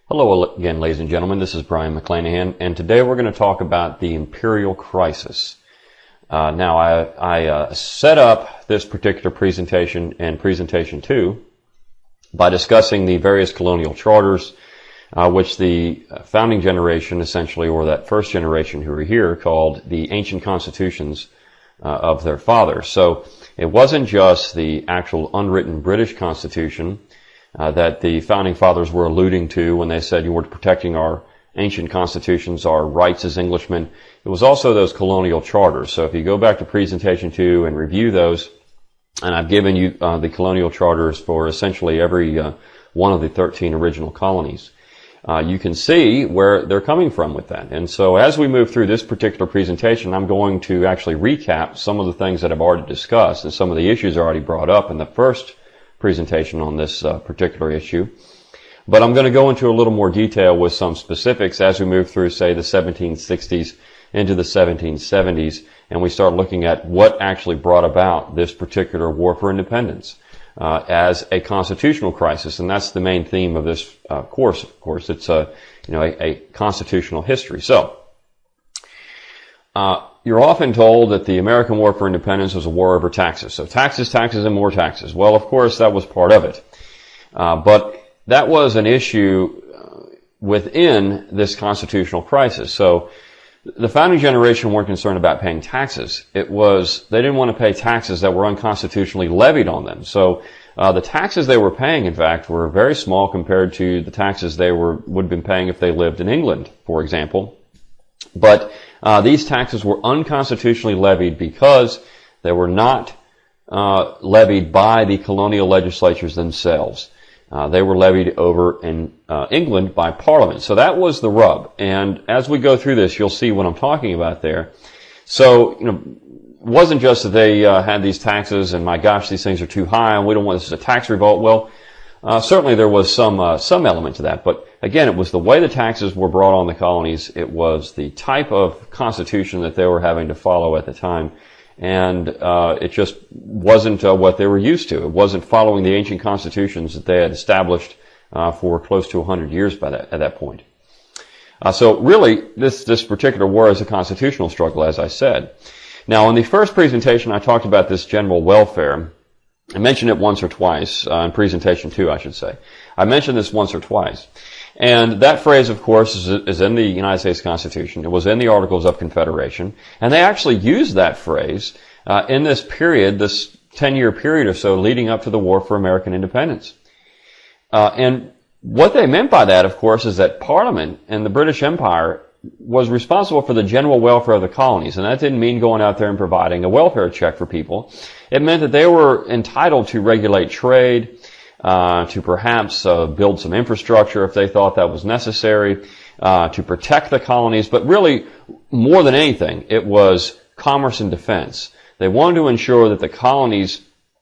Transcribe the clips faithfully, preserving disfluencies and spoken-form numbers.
Hello again, ladies and gentlemen. This is Brian McClanahan, and today we're going to talk about the imperial crisis. Uh, now, I, I uh, set up this particular presentation and presentation two by discussing the various colonial charters, uh, which the founding generation, essentially, or that first generation who were here, called the ancient constitutions uh, of their fathers. So it wasn't just the actual unwritten British Constitution Uh, that the founding fathers were alluding to when they said you were protecting our ancient constitutions, our rights as Englishmen. It was also those colonial charters. So if you go back to presentation two and review those, and I've given you uh, the colonial charters for essentially every uh, one of the thirteen original colonies, uh, you can see where they're coming from with that. And so as we move through this particular presentation, I'm going to actually recap some of the things that I've already discussed and some of the issues already brought up in the first presentation on this uh, particular issue. But I'm going to go into a little more detail with some specifics as we move through, say, the seventeen sixties into the seventeen seventies, and we start looking at what actually brought about this particular war for independence uh, as a constitutional crisis. And that's the main theme of this uh, course, of course. It's a, you know, a, a constitutional history. So, uh, you're often told that the American War for Independence was a war over taxes. So taxes, taxes, and more taxes. Well, of course, that was part of it. Uh, but that was an issue within this constitutional crisis. So the founding generation weren't concerned about paying taxes. It was, they didn't want to pay taxes that were unconstitutionally levied on them. So uh, the taxes they were paying, in fact, were very small compared to the taxes they were would have been paying if they lived in England, for example. But Uh, these taxes were unconstitutionally levied because they were not uh, levied by the colonial legislatures themselves. Uh, they were levied over in uh, England by Parliament. So that was the rub. And as we go through this, you'll see what I'm talking about there. So, you know, it wasn't just that they uh, had these taxes and, my gosh, these things are too high and we don't want this as a tax revolt. Well, Uh, certainly there was some, uh, some element to that, but again, it was the way the taxes were brought on the colonies. It was the type of constitution that they were having to follow at the time, and uh, it just wasn't uh, what they were used to. It wasn't following the ancient constitutions that they had established uh, for close to a hundred years by that, at that point. Uh, so really, this, this particular war is a constitutional struggle, as I said. Now, in the first presentation, I talked about this general welfare. I mentioned it once or twice, uh, in presentation two, I should say. I mentioned this once or twice. And that phrase, of course, is, is in the United States Constitution. It was in the Articles of Confederation. And they actually used that phrase uh, in this period, this ten-year period or so leading up to the War for American Independence. Uh, and what they meant by that, of course, is that Parliament in the British Empire was responsible for the general welfare of the colonies. And that didn't mean going out there and providing a welfare check for people. It meant that they were entitled to regulate trade, uh, to perhaps uh, build some infrastructure if they thought that was necessary, uh, to protect the colonies. But really, more than anything, it was commerce and defense. They wanted to ensure that the colonies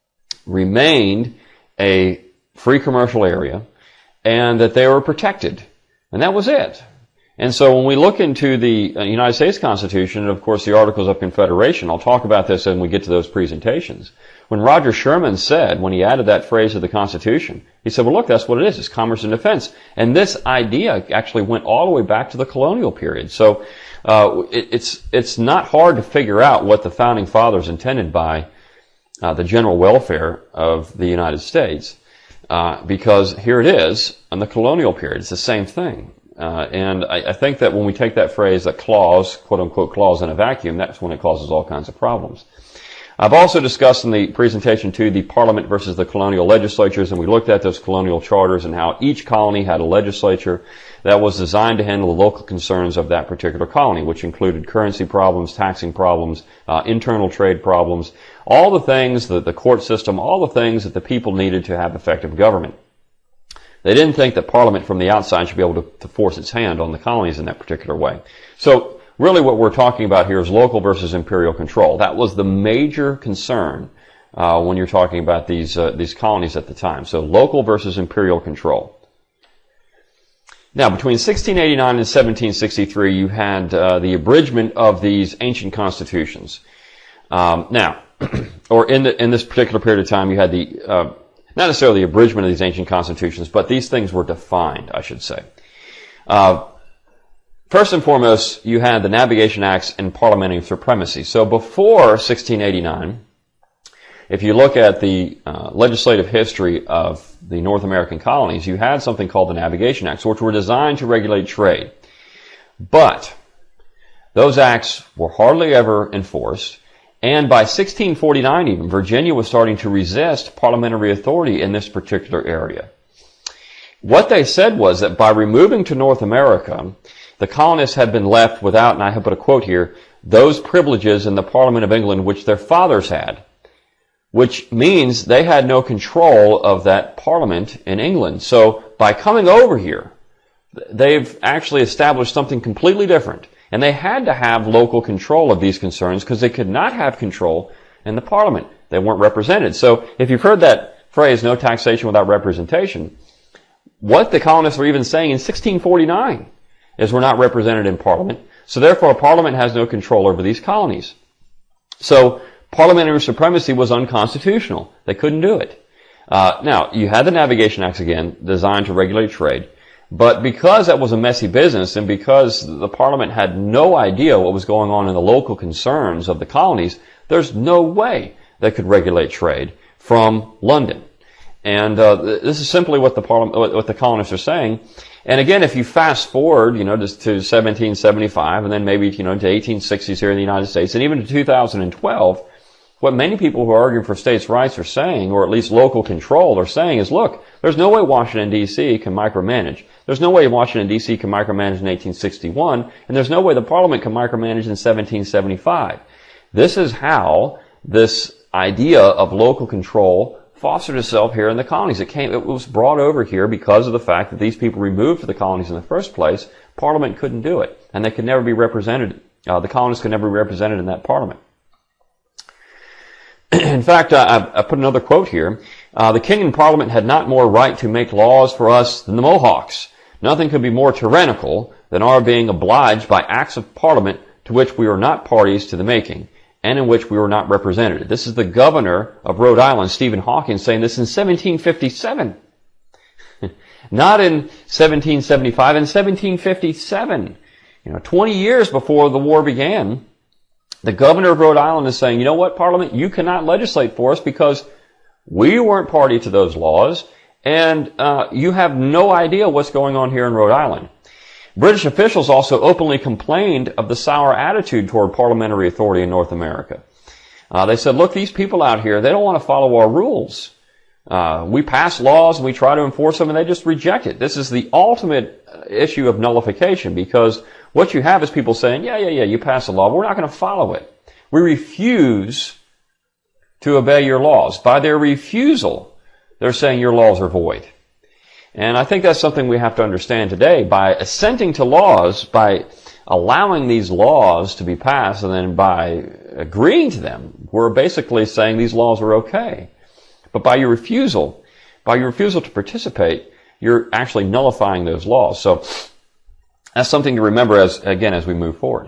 remained a free commercial area and that they were protected. And that was it. And so when we look into the United States Constitution, and of course the Articles of Confederation, I'll talk about this when we get to those presentations. When Roger Sherman said, when he added that phrase to the Constitution, he said, well, look, that's what it is. It's commerce and defense. And this idea actually went all the way back to the colonial period. So uh, it, it's it's not hard to figure out what the Founding Fathers intended by uh, the general welfare of the United States, uh, because here it is in the colonial period. It's the same thing. Uh, and I, I think that when we take that phrase, that clause, quote-unquote clause in a vacuum, that's when it causes all kinds of problems. I've also discussed in the presentation, too, the Parliament versus the colonial legislatures, and we looked at those colonial charters and how each colony had a legislature that was designed to handle the local concerns of that particular colony, which included currency problems, taxing problems, uh, internal trade problems, all the things, the, the court system, all the things that the people needed to have effective government. They didn't think that Parliament from the outside should be able to, to force its hand on the colonies in that particular way. So really what we're talking about here is local versus imperial control. That was the major concern uh, when you're talking about these uh, these colonies at the time. So local versus imperial control. Now, between sixteen eighty-nine and seventeen sixty-three, you had uh, the abridgment of these ancient constitutions. Um, now, or in the, in this particular period of time, you had the uh, not necessarily the abridgment of these ancient constitutions, but these things were defined, I should say. Uh, first and foremost, you had the Navigation Acts and parliamentary supremacy. So before sixteen eighty-nine, if you look at the uh, legislative history of the North American colonies, you had something called the Navigation Acts, which were designed to regulate trade. But those acts were hardly ever enforced, and by sixteen forty-nine even, Virginia was starting to resist parliamentary authority in this particular area. What they said was that by removing to North America, the colonists had been left without, and I have put a quote here, those privileges in the Parliament of England which their fathers had, which means they had no control of that parliament in England. So by coming over here, they've actually established something completely different. And they had to have local control of these concerns because they could not have control in the parliament. They weren't represented. So if you've heard that phrase, no taxation without representation, what the colonists were even saying in sixteen forty-nine is we're not represented in parliament. So therefore, parliament has no control over these colonies. So parliamentary supremacy was unconstitutional. They couldn't do it. Uh, now, you had the Navigation Acts again, designed to regulate trade. But because that was a messy business and because the Parliament had no idea what was going on in the local concerns of the colonies, there's no way they could regulate trade from London. And uh, this is simply what the Parliament, what the colonists are saying. And again, if you fast forward, you know, just to seventeen seventy-five and then maybe, you know, to eighteen sixties here in the United States and even to two thousand twelve, what many people who are arguing for states' rights are saying, or at least local control are saying, is, look, there's no way Washington, D C can micromanage. There's no way Washington, D C can micromanage in eighteen sixty-one, and there's no way the Parliament can micromanage in seventeen seventy-five. This is how this idea of local control fostered itself here in the colonies. It came, it was brought over here because of the fact that these people removed to the colonies in the first place. Parliament couldn't do it, and they could never be represented. Uh, the colonists could never be represented in that Parliament. In fact, uh, I, I put another quote here. Uh, the King and Parliament had not more right to make laws for us than the Mohawks. Nothing could be more tyrannical than our being obliged by acts of Parliament to which we were not parties to the making, and in which we were not represented. This is the governor of Rhode Island, Stephen Hawking, saying this in seventeen fifty-seven. Not in seventeen seventy-five, in seventeen fifty-seven. You know, twenty years before the war began, the governor of Rhode Island is saying, you know what, Parliament, you cannot legislate for us because we weren't party to those laws, and uh, you have no idea what's going on here in Rhode Island. British officials also openly complained of the sour attitude toward parliamentary authority in North America. Uh, they said, look, these people out here, they don't want to follow our rules. Uh, we pass laws and we try to enforce them and they just reject it. This is the ultimate issue of nullification because what you have is people saying, yeah, yeah, yeah, you pass a law, but we're not going to follow it. We refuse to obey your laws. By their refusal, they're saying your laws are void. And I think that's something we have to understand today. By assenting to laws, by allowing these laws to be passed, and then by agreeing to them, we're basically saying these laws are okay. But by your refusal, by your refusal to participate, you're actually nullifying those laws. So that's something to remember as, again, as we move forward.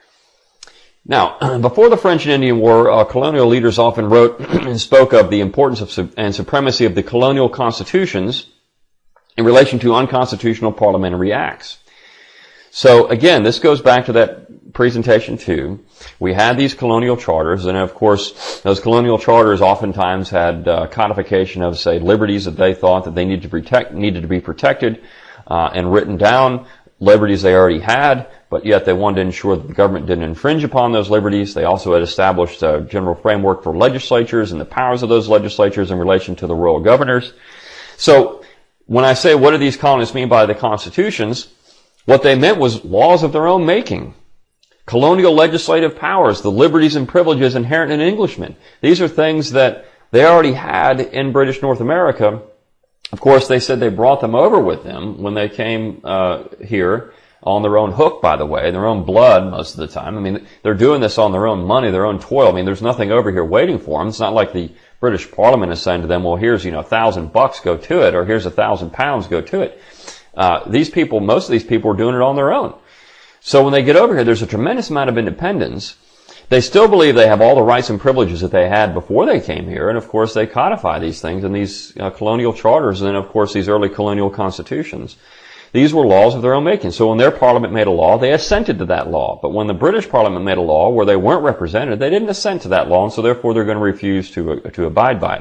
Now, before the French and Indian War, uh, colonial leaders often wrote and spoke of the importance of su- and supremacy of the colonial constitutions in relation to unconstitutional parliamentary acts. So again, this goes back to that presentation too. We had these colonial charters, and of course, those colonial charters oftentimes had uh, codification of, say, liberties that they thought that they needed to protect, needed to be protected, uh, and written down, liberties they already had, but yet they wanted to ensure that the government didn't infringe upon those liberties. They also had established a general framework for legislatures and the powers of those legislatures in relation to the royal governors. So, when I say what do these colonists mean by the constitutions, what they meant was laws of their own making. Colonial legislative powers, the liberties and privileges inherent in Englishmen. These are things that they already had in British North America. Of course, they said they brought them over with them when they came uh, here on their own hook, by the way, their own blood most of the time. I mean, they're doing this on their own money, their own toil. I mean, there's nothing over here waiting for them. It's not like the British Parliament is saying to them, well, here's, you know, a thousand bucks, go to it, or here's a thousand pounds, go to it. Uh, these people, most of these people are doing it on their own. So when they get over here, there's a tremendous amount of independence. They still believe they have all the rights and privileges that they had before they came here, and of course they codify these things in these uh, colonial charters, and then of course these early colonial constitutions. these were laws of their own making. So when their parliament made a law, they assented to that law. But when the British parliament made a law where they weren't represented, they didn't assent to that law, and so therefore they're going to refuse to, uh, to abide by it.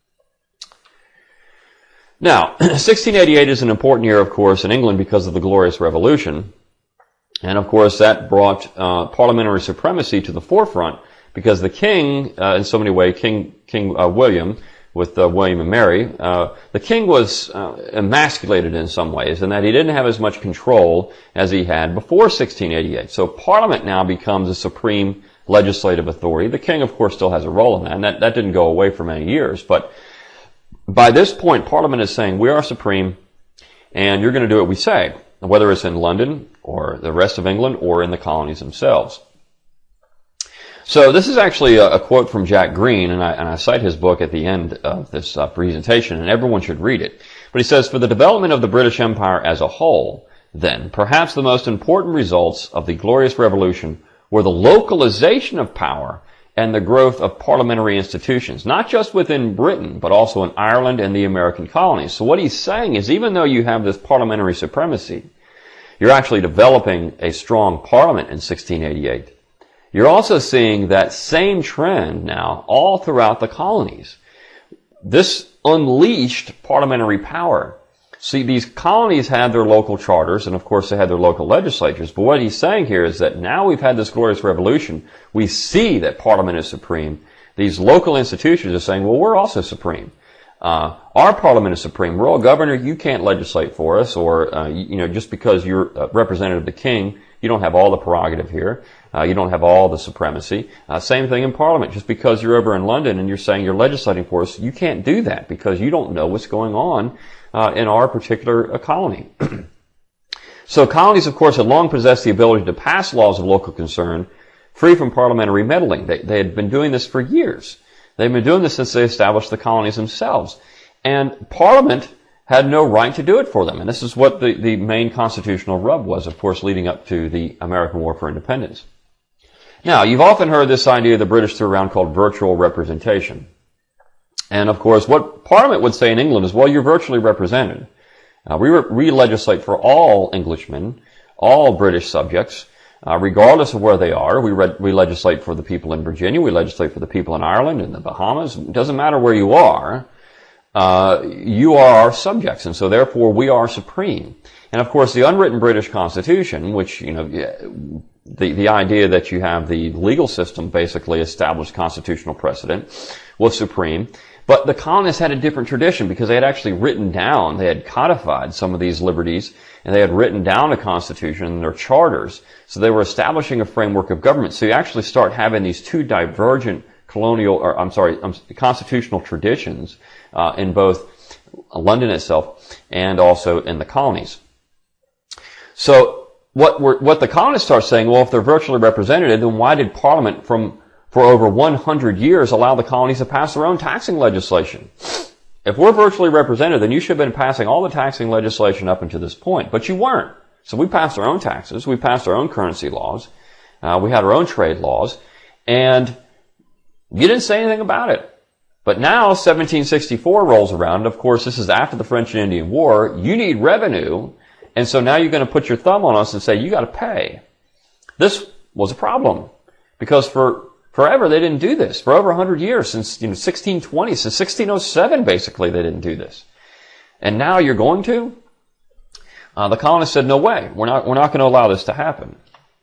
Now, sixteen eighty-eight is an important year, of course, in England because of the Glorious Revolution. And, of course, that brought uh, parliamentary supremacy to the forefront because the king, uh, in so many ways, King, King uh, William, with uh, William and Mary, uh, the king was uh, emasculated in some ways in that he didn't have as much control as he had before sixteen eighty-eight. So Parliament now becomes a supreme legislative authority. The king, of course, still has a role in that, and that, that didn't go away for many years. But by this point, Parliament is saying, we are supreme, and you're going to do what we say, whether it's in London or the rest of England or in the colonies themselves. So this is actually a, a quote from Jack Green, and I, and I cite his book at the end of this uh, presentation, and everyone should read it. But he says, for the development of the British Empire as a whole, then, perhaps the most important results of the Glorious Revolution were the localization of power and the growth of parliamentary institutions, not just within Britain, but also in Ireland and the American colonies. So what he's saying is, even though you have this parliamentary supremacy, you're actually developing a strong parliament in sixteen eighty-eight. You're also seeing that same trend now all throughout the colonies. This unleashed parliamentary power. See, these colonies had their local charters, and of course they had their local legislatures, but what he's saying here is that now we've had this Glorious Revolution, we see that Parliament is supreme. These local institutions are saying, well, we're also supreme. Uh, our Parliament is supreme. Royal Governor, you can't legislate for us, or, uh, you, you know, just because you're a representative of the king, you don't have all the prerogative here. Uh, you don't have all the supremacy. Uh, same thing in Parliament. Just because you're over in London and you're saying you're legislating for us, you can't do that because you don't know what's going on uh, in our particular uh, colony. So colonies, of course, had long possessed the ability to pass laws of local concern free from parliamentary meddling. They, they had been doing this for years. They've been doing this since they established the colonies themselves. And Parliament had no right to do it for them. And this is what the, the main constitutional rub was, of course, leading up to the American War for Independence. Now, you've often heard this idea the British threw around called virtual representation. And, of course, what Parliament would say in England is, well, you're virtually represented. Uh, we, re- we legislate for all Englishmen, all British subjects, uh, regardless of where they are. We, re- we legislate for the people in Virginia. We legislate for the people in Ireland and the Bahamas. It doesn't matter where you are. Uh, you are our subjects, and so therefore we are supreme. And of course, the unwritten British Constitution, which, you know, the, the idea that you have the legal system basically established constitutional precedent, was supreme. But the colonists had a different tradition because they had actually written down, they had codified some of these liberties, and they had written down a constitution in their charters. So they were establishing a framework of government. So you actually start having these two divergent colonial, or I'm sorry, um, constitutional traditions uh, in both London itself and also in the colonies. So what we're, what the colonists start saying, well, if they're virtually represented, then why did Parliament from for over one hundred years allow the colonies to pass their own taxing legislation? If we're virtually represented, then you should have been passing all the taxing legislation up until this point, but you weren't. So we passed our own taxes, we passed our own currency laws, uh, we had our own trade laws, and you didn't say anything about it. But now seventeen sixty-four rolls around. Of course, this is after the French and Indian War. You need revenue. And so now you're going to put your thumb on us and say, you got to pay. This was a problem because for forever they didn't do this. For over one hundred years, since, you know, sixteen twenty, since sixteen oh seven, basically, they didn't do this. And now you're going to? Uh, the colonists said, no way. We're not, we're not going to allow this to happen.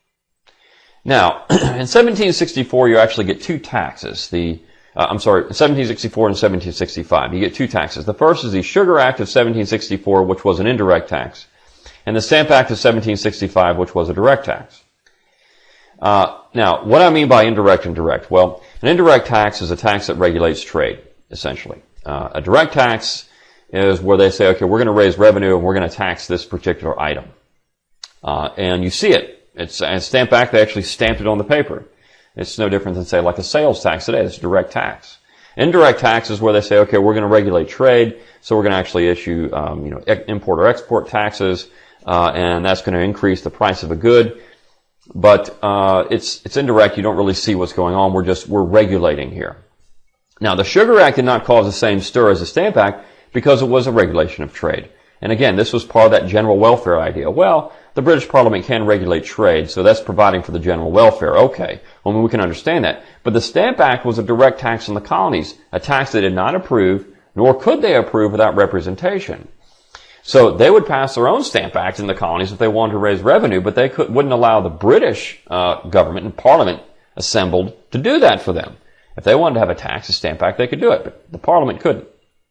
Now, in seventeen sixty-four, you actually get two taxes. The, uh, I'm sorry, in seventeen sixty-four and seventeen sixty-five, you get two taxes. The first is the Sugar Act of seventeen sixty-four, which was an indirect tax, and the Stamp Act of seventeen sixty-five, which was a direct tax. Uh, now, what I mean by indirect and direct? Well, an indirect tax is a tax that regulates trade, essentially. Uh, a direct tax is where they say, okay, we're going to raise revenue and we're going to tax this particular item. Uh, and you see it. It's a Stamp Act, they actually stamped it on the paper. It's no different than, say, like a sales tax today. It's a direct tax. Indirect tax is where they say, okay, we're going to regulate trade, so we're going to actually issue, um, you know, import or export taxes, uh, and that's going to increase the price of a good. But uh, it's it's indirect. You don't really see what's going on. We're just we're regulating here. Now, the Sugar Act did not cause the same stir as the Stamp Act because it was a regulation of trade. And again, this was part of that general welfare idea. Well, the British Parliament can regulate trade, so that's providing for the general welfare. Okay, well, we can understand that. But the Stamp Act was a direct tax on the colonies, a tax they did not approve, nor could they approve without representation. So they would pass their own Stamp Act in the colonies if they wanted to raise revenue, but they could, wouldn't allow the British uh, government and Parliament assembled to do that for them. If they wanted to have a tax, a Stamp Act, they could do it, but the Parliament couldn't.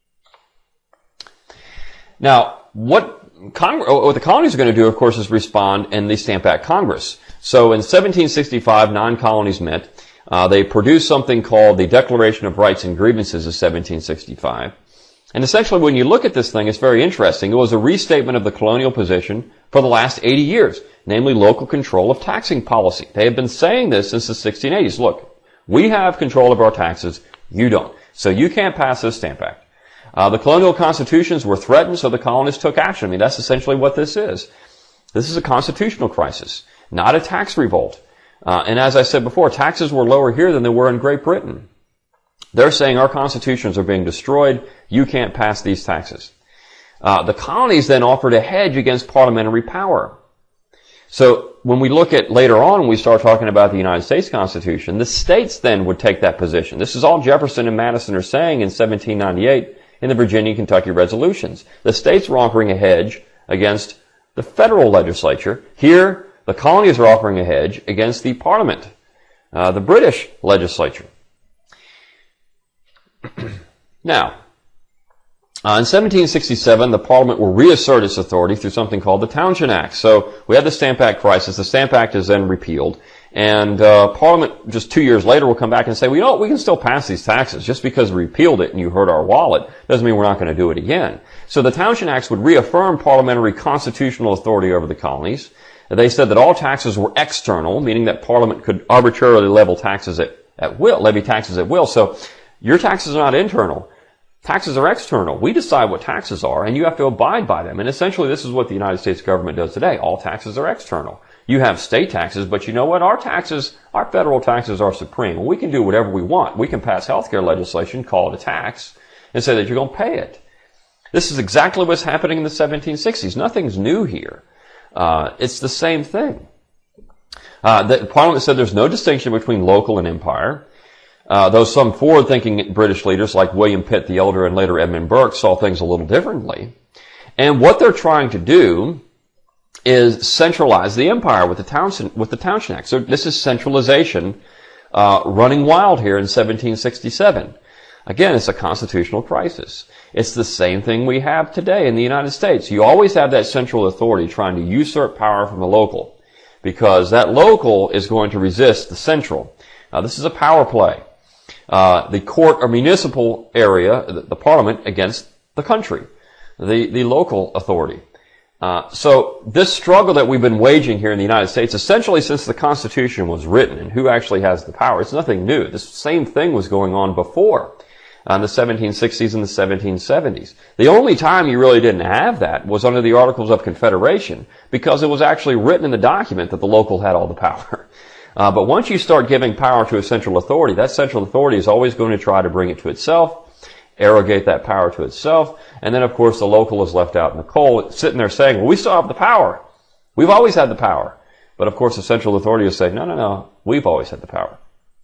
Now, what Cong- what the colonies are going to do, of course, is respond in the Stamp Act Congress. So in seventeen sixty-five, nine colonies met. Uh, they produced something called the Declaration of Rights and Grievances of seventeen sixty-five. And essentially, when you look at this thing, it's very interesting. It was a restatement of the colonial position for the last eighty years, namely local control of taxing policy. They have been saying this since the sixteen eighties. Look, we have control of our taxes. You don't. So you can't pass this Stamp Act. Uh, the colonial constitutions were threatened, so the colonists took action. I mean, that's essentially what this is. This is a constitutional crisis, not a tax revolt. Uh, and as I said before, taxes were lower here than they were in Great Britain. They're saying our constitutions are being destroyed. You can't pass these taxes. Uh, the colonies then offered a hedge against parliamentary power. So when we look at later on, when we start talking about the United States Constitution, the states then would take that position. This is all Jefferson and Madison are saying in seventeen ninety-eight in the Virginia and Kentucky resolutions. The states were offering a hedge against the federal legislature. Here, the colonies are offering a hedge against the Parliament, uh, the British legislature. Now, uh, in seventeen sixty-seven, the Parliament will reassert its authority through something called the Townshend Act. So we had the Stamp Act crisis. The Stamp Act is then repealed. And uh, Parliament, just two years later, will come back and say, well, you know what, we can still pass these taxes. Just because we repealed it and you hurt our wallet doesn't mean we're not going to do it again. So the Townshend Acts would reaffirm parliamentary constitutional authority over the colonies. They said that all taxes were external, meaning that Parliament could arbitrarily level taxes at, at will, levy taxes at will. So your taxes are not internal. Taxes are external. We decide what taxes are, and you have to abide by them. And essentially, this is what the United States government does today. All taxes are external. You have state taxes, but you know what? Our taxes, our federal taxes are supreme. We can do whatever we want. We can pass healthcare legislation, call it a tax, and say that you're going to pay it. This is exactly what's happening in the seventeen sixties. Nothing's new here. Uh, it's the same thing. Uh, the Parliament said there's no distinction between local and empire. Uh, though some forward-thinking British leaders like William Pitt the Elder and later Edmund Burke saw things a little differently. And what they're trying to do is centralize the empire with the Townshend, with the Townshend Act. So this is centralization uh, running wild here in seventeen sixty-seven. Again, it's a constitutional crisis. It's the same thing we have today in the United States. You always have that central authority trying to usurp power from the local, because that local is going to resist the central. Now, this is a power play. Uh, the court or municipal area, the, the parliament, against the country, the, the local authority. Uh, so this struggle that we've been waging here in the United States, essentially since the Constitution was written and who actually has the power, it's nothing new. This same thing was going on before uh, in the seventeen sixties and the seventeen seventies. The only time you really didn't have that was under the Articles of Confederation, because it was actually written in the document that the local had all the power. Uh, but once you start giving power to a central authority, that central authority is always going to try to bring it to itself, arrogate that power to itself, and then, of course, the local is left out in the cold, sitting there saying, well, we still have the power. We've always had the power. But, of course, the central authority will say, no, no, no, we've always had the power.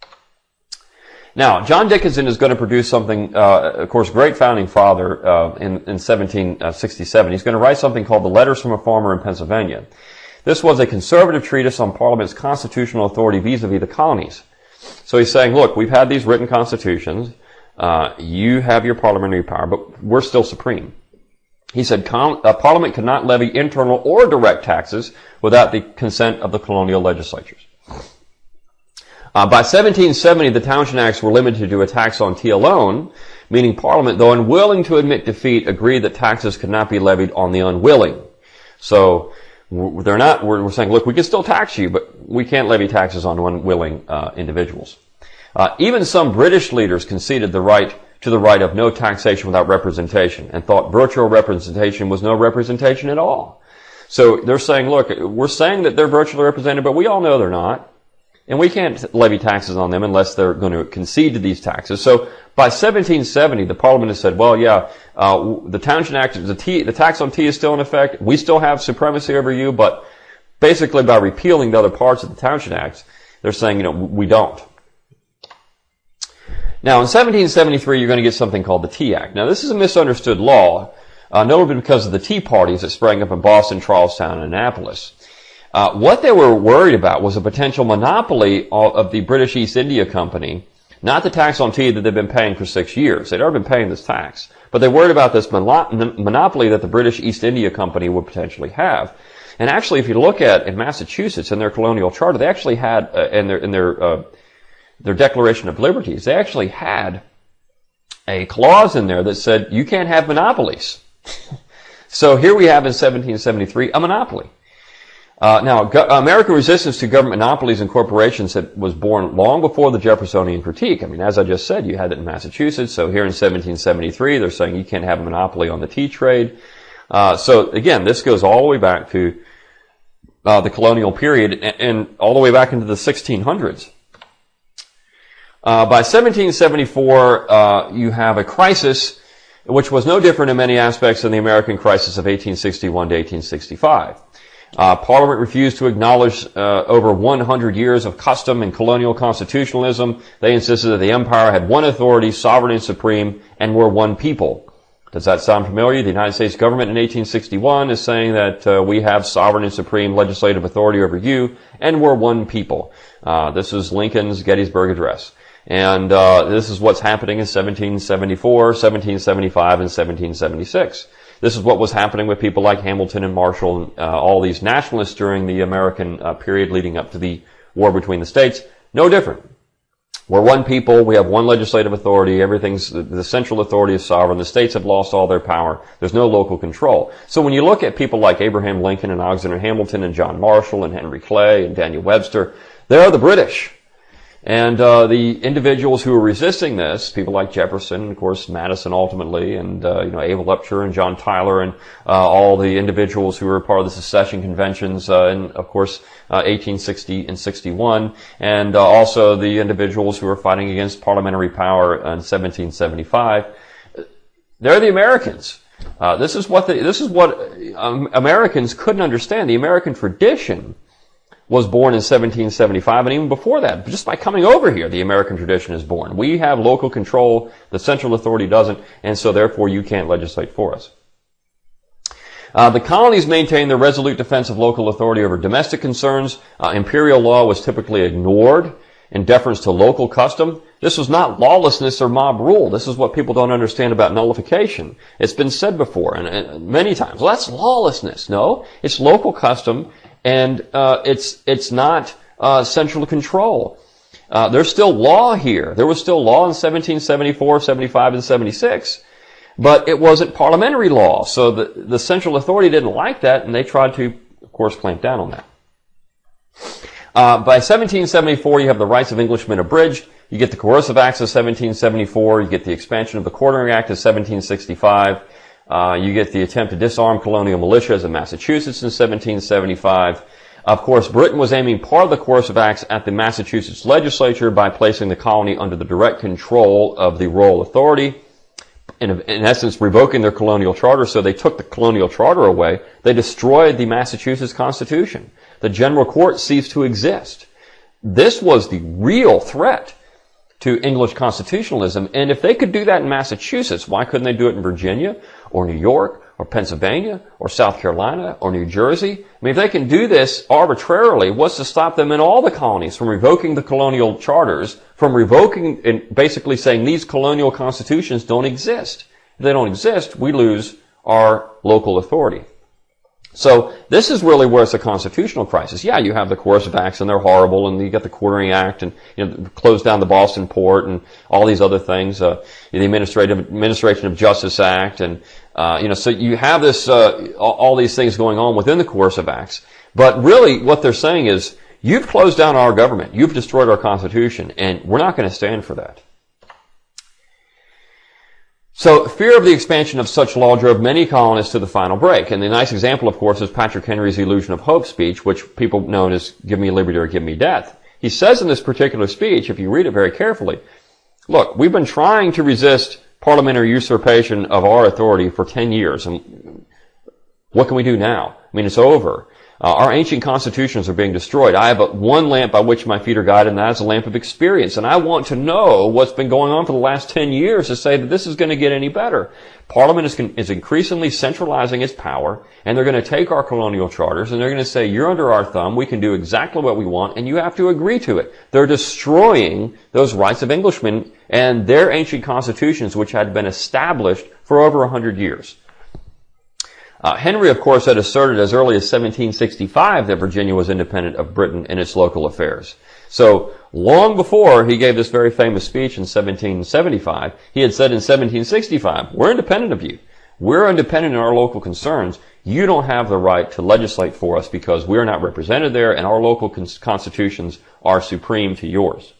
Now, John Dickinson is going to produce something, uh, of course, great founding father uh, in, in seventeen sixty-seven. He's going to write something called The Letters from a Farmer in Pennsylvania. This was a conservative treatise on Parliament's constitutional authority vis-a-vis the colonies. So he's saying, look, we've had these written constitutions. Uh, you have your parliamentary power, but we're still supreme. He said, Con- uh, Parliament could not levy internal or direct taxes without the consent of the colonial legislatures. Uh, by seventeen seventy, the Townshend Acts were limited to a tax on tea alone, meaning Parliament, though unwilling to admit defeat, agreed that taxes could not be levied on the unwilling. So they're not. We're, we're saying, look, we can still tax you, but we can't levy taxes on unwilling uh, individuals. Uh, even some British leaders conceded the right to the right of no taxation without representation, and thought virtual representation was no representation at all. So they're saying, look, we're saying that they're virtually represented, but we all know they're not. And we can't levy taxes on them unless they're going to concede to these taxes. So by seventeen seventy, the Parliament has said, well, yeah, uh, the Townshend Act, the, tea, the tax on tea is still in effect. We still have supremacy over you, but basically by repealing the other parts of the Townshend Act, they're saying, you know, we don't. Now, in seventeen seventy-three, you're going to get something called the Tea Act. Now, this is a misunderstood law, uh, notably because of the tea parties that sprang up in Boston, Charlestown, and Annapolis. Uh, what they were worried about was a potential monopoly of the British East India Company, not the tax on tea that they've been paying for six years. They'd already been paying this tax. But they worried about this monopoly that the British East India Company would potentially have. And actually, if you look at in Massachusetts, in their colonial charter, they actually had, uh, in their, in their, uh, their Declaration of Liberties, they actually had a clause in there that said, you can't have monopolies. So here we have in seventeen seventy-three a monopoly. Uh, now, go- American resistance to government monopolies and corporations that was born long before the Jeffersonian critique. I mean, as I just said, you had it in Massachusetts. So here in seventeen seventy-three, they're saying you can't have a monopoly on the tea trade. Uh, so again, this goes all the way back to uh, the colonial period and, and all the way back into the sixteen hundreds. Uh, by seventeen seventy-four, uh, you have a crisis which was no different in many aspects than the American crisis of eighteen sixty-one to eighteen sixty-five. Uh, Parliament refused to acknowledge uh, over one hundred years of custom and colonial constitutionalism. They insisted that the empire had one authority, sovereign and supreme, and were one people. Does that sound familiar? The United States government in eighteen sixty-one is saying that uh, we have sovereign and supreme legislative authority over you, and we're one people. Uh, this is Lincoln's Gettysburg Address. And uh, this is what's happening in seventeen seventy-four, seventeen seventy-five, and seventeen seventy-six. This is what was happening with people like Hamilton and Marshall and uh, all these nationalists during the American uh, period leading up to the war between the states. No different. We're one people. We have one legislative authority. Everything's, the central authority is sovereign. The states have lost all their power. There's no local control. So when you look at people like Abraham Lincoln and Alexander Hamilton and John Marshall and Henry Clay and Daniel Webster, they're the British. And uh, the individuals who were resisting this, people like Jefferson, of course, Madison ultimately, and uh, you know, Ava Lupcher and John Tyler, and uh, all the individuals who were part of the secession conventions, uh, and of course, uh, eighteen sixty and sixty-one, and uh, also the individuals who were fighting against parliamentary power in seventeen seventy-five. They're the Americans. Uh, this is what the, this is what um, Americans couldn't understand. The American tradition was born in seventeen seventy-five, and even before that, just by coming over here, the American tradition is born. We have local control, the central authority doesn't, and so therefore you can't legislate for us. Uh, the colonies maintained their resolute defense of local authority over domestic concerns. Uh, imperial law was typically ignored in deference to local custom. This was not lawlessness or mob rule. This is what people don't understand about nullification. It's been said before, and, and many times, well, that's lawlessness. No, it's local custom. And uh, it's it's not uh, central control. Uh, there's still law here. There was still law in seventeen seventy-four, seventy-five, and seventy-six, but it wasn't parliamentary law. So the the central authority didn't like that, and they tried to, of course, clamp down on that. Uh, by seventeen seventy-four, you have the rights of Englishmen abridged. You get the Coercive Acts of seventeen seventy-four. You get the expansion of the Quartering Act of seventeen sixty-five. Uh, you get the attempt to disarm colonial militias in Massachusetts in seventeen seventy-five. Of course, Britain was aiming part of the Coercive Acts at the Massachusetts legislature by placing the colony under the direct control of the royal authority, in, in essence revoking their colonial charter. So they took the colonial charter away. They destroyed the Massachusetts Constitution. The general court ceased to exist. This was the real threat to English constitutionalism. And if they could do that in Massachusetts, why couldn't they do it in Virginia or New York or Pennsylvania or South Carolina or New Jersey? I mean, if they can do this arbitrarily, what's to stop them in all the colonies from revoking the colonial charters, from revoking and basically saying these colonial constitutions don't exist? If they don't exist, we lose our local authority. So this is really where it's a constitutional crisis. Yeah, you have the Coercive Acts, and they're horrible, and you got the Quartering Act, and you know, close down the Boston port, and all these other things. Uh, the Administrative Administration of Justice Act, and uh, you know, so you have this uh, all these things going on within the Coercive Acts. But really, what they're saying is, you've closed down our government, you've destroyed our Constitution, and we're not going to stand for that. So fear of the expansion of such law drove many colonists to the final break. And the nice example, of course, is Patrick Henry's Illusion of Hope speech, which people know as give me liberty or give me death. he says in this particular speech, if you read it very carefully, look, we've been trying to resist parliamentary usurpation of our authority for ten years, and what can we do now? I mean, it's over. Uh, our ancient constitutions are being destroyed. I have but one lamp by which my feet are guided, and that is a lamp of experience. And I want to know what's been going on for the last ten years to say that this is going to get any better. Parliament is, is increasingly centralizing its power, and they're going to take our colonial charters, and they're going to say, you're under our thumb, we can do exactly what we want, and you have to agree to it. They're destroying those rights of Englishmen and their ancient constitutions, which had been established for over a hundred years. Uh, Henry, of course, had asserted as early as seventeen sixty-five that Virginia was independent of Britain in its local affairs. So, long before he gave this very famous speech in seventeen seventy-five, he had said in seventeen sixty-five, we're independent of you. We're independent in our local concerns. You don't have the right to legislate for us because we're not represented there, and our local cons- constitutions are supreme to yours.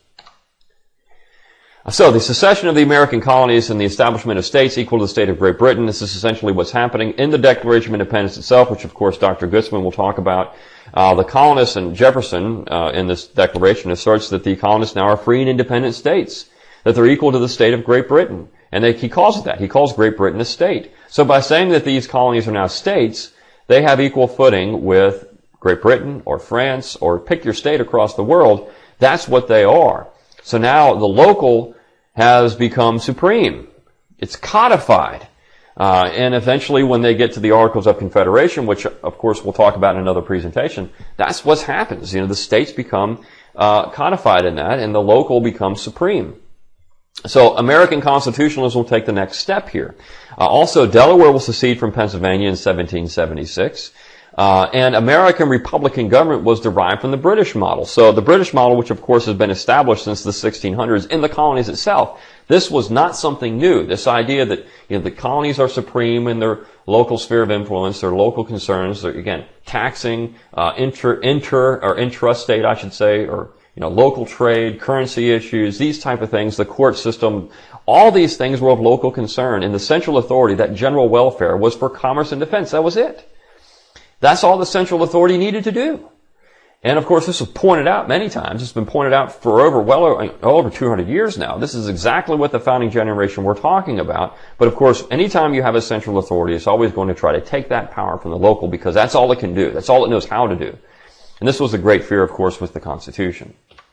So, the secession of the American colonies and the establishment of states equal to the state of Great Britain, this is essentially what's happening in the Declaration of Independence itself, which of course Doctor Gutzman will talk about. Uh, the colonists and Jefferson, uh, in this declaration asserts that the colonists now are free and independent states, that they're equal to the state of Great Britain. And they, he calls it that. He calls Great Britain a state. So by saying that these colonies are now states, they have equal footing with Great Britain or France or pick your state across the world. That's what they are. So now the local has become supreme. It's codified. Uh, and eventually when they get to the Articles of Confederation, which of course we'll talk about in another presentation, that's what happens. You know, the states become uh, codified in that, and the local becomes supreme. So American constitutionalism will take the next step here. Uh, also, Delaware will secede from Pennsylvania in seventeen seventy-six. Uh, and American Republican government was derived from the British model. So the British model, which of course has been established since the sixteen hundreds in the colonies itself, this was not something new. This idea that, you know, the colonies are supreme in their local sphere of influence, their local concerns, they're, again, taxing, uh, inter, inter, or intrastate, I should say, or, you know, local trade, currency issues, these type of things, the court system, all these things were of local concern. And the central authority, that general welfare, was for commerce and defense. That was it. That's all the central authority needed to do. And of course, this was pointed out many times. It's been pointed out for over, well over, over two hundred years now. This is exactly what the founding generation were talking about. But of course, anytime you have a central authority, it's always going to try to take that power from the local because that's all it can do. That's all it knows how to do. And this was a great fear, of course, with the Constitution.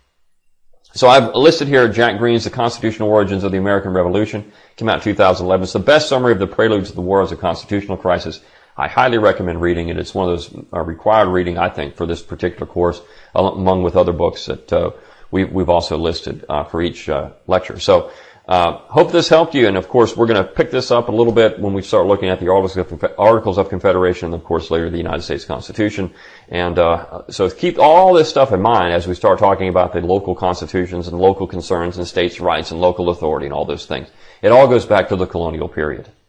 So I've listed here Jack Green's The Constitutional Origins of the American Revolution. Came out in two thousand eleven. It's the best summary of the preludes to the war as a constitutional crisis. I highly recommend reading it. It's one of those uh, required reading, I think, for this particular course, along with other books that uh, we, we've also listed uh, for each uh, lecture. So, uh, hope this helped you. And of course, we're going to pick this up a little bit when we start looking at the Articles of, Articles of Confederation, and of course later the United States Constitution. And uh, so keep all this stuff in mind as we start talking about the local constitutions and local concerns and states' rights and local authority and all those things. It all goes back to the colonial period.